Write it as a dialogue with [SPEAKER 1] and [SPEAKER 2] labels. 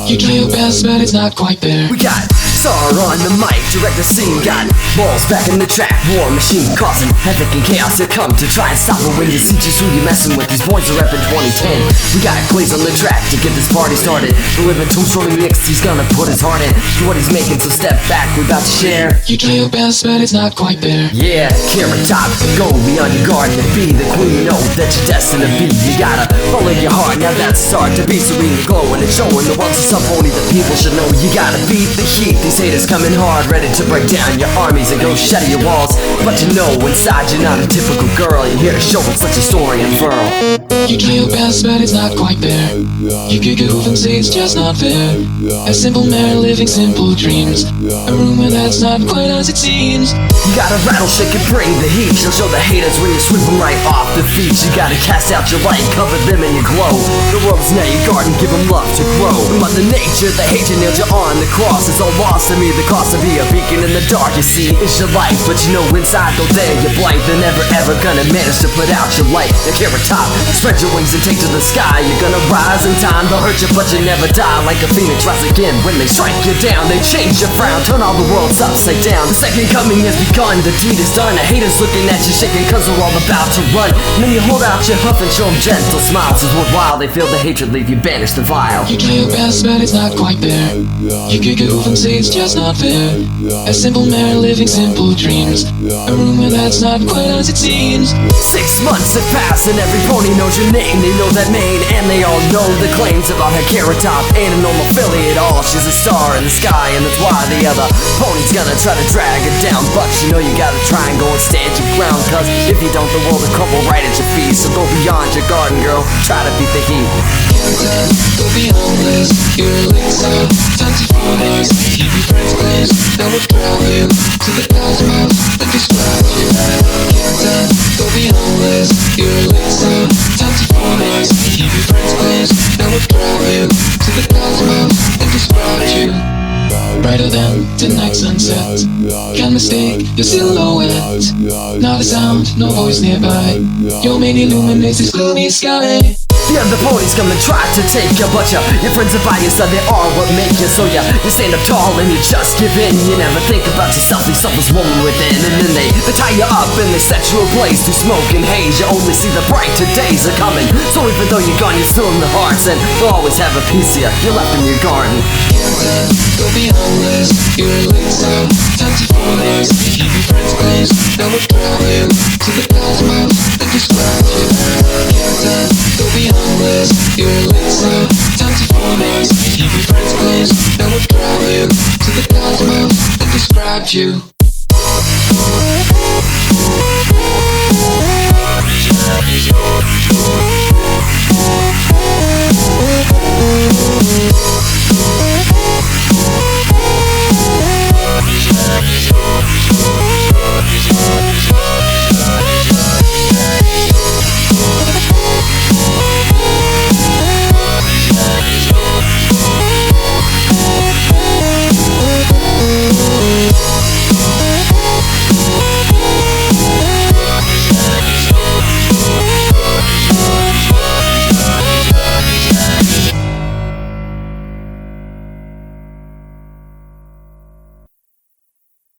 [SPEAKER 1] You try your best, but it's not quite there.
[SPEAKER 2] We got Star on the mic, direct the scene. Got balls back in the track, war machine causing havoc and chaos. You come to try and stop it when you see just who you messing with. These boys are reppin' 2010. We got Glaze on the track to get this party started. We're living Tombs rolling mixed, he's gonna put his heart in to what he's making, so step back, we're about to share.
[SPEAKER 1] You try your best, but it's not quite there.
[SPEAKER 2] Yeah, Carrot Top, go beyond your garden and be the queen. Know that you're destined to be. You gotta follow your heart, now that's the start. To be serene and glowing and showing the world to some. Only the people should know. You gotta beat the heat. These haters coming hard, ready to break down your armies and go shatter your walls. But you know inside you're not a typical girl. You're here to show us such a story unfurl.
[SPEAKER 1] You try your best, but it's not quite there. You could goof and say it's just not fair. A simple man living simple dreams. A rumor that's not quite as it seems.
[SPEAKER 2] You gotta rattle, shake and bring the heat. She'll show the haters when you sweep them right off the feet. You gotta cast out your light, cover them in your glow. The world's now your garden, give them love to grow. Mother Nature, the hatred nailed you on the cross. It's all lost to me, the cost to be a beacon in the dark. You see, it's your life, but you know inside though there you're blind. They're never ever gonna manage to put out your light. The Carrot Top, spread your wings and take to the sky. You're gonna rise in time, they'll hurt you but you never die. Like a phoenix rise again when they strike you down. They change your frown, turn all the worlds upside down. The second coming has begun, the deed is done. The haters looking at you shaking cause they're all about to run. And then you hold out your huff and show them gentle smiles. It's worthwhile, they feel the hatred leave you banished and vile.
[SPEAKER 1] You try your best, but it's not quite there. You could goof and say it's just not fair. A simple man living simple dreams. A rumor that's not quite as it seems.
[SPEAKER 2] 6 months have passed and every pony knows your name. They know that mane and they all know the claims about her. Carrot Top ain't a normal filly at all. She's a star in the sky and that's why the other pony's gonna try to drag her down. But you know you gotta try and go and stand your ground, cause if you don't the world will crumble right at your feet. So go beyond your garden, girl, try to beat the heat.
[SPEAKER 1] Go beyond this, you're a elixir. Time to follow, keep your friends close. That would drive you to the cosmos and describe you. Go beyond this, you're a elixir. Time to follow, keep your friends close. That would drive you to the cosmos and describe you. Brighter than tonight's sunset. Can't mistake your silhouette. Not a sound, no voice nearby. Your main illuminates this gloomy sky.
[SPEAKER 2] The other ponies come and try to take you, but your friends are by your side, they are what make you. So you stand up tall and you just give in. You never think about yourself, the selfless woman within. And then they tie you up and they set you ablaze through smoke and haze. You only see the brighter days are coming. So even though you're gone, you're still in the hearts, and you'll always have a piece of you you're left in your garden.
[SPEAKER 1] Go beyond this, you're a elixir. Time to follow, keep your friends close. That would drive you to the cosmos and describe you. Go beyond this, you're a elixir. Time to follow, keep your friends close. That would drive you to the cosmos and describe you.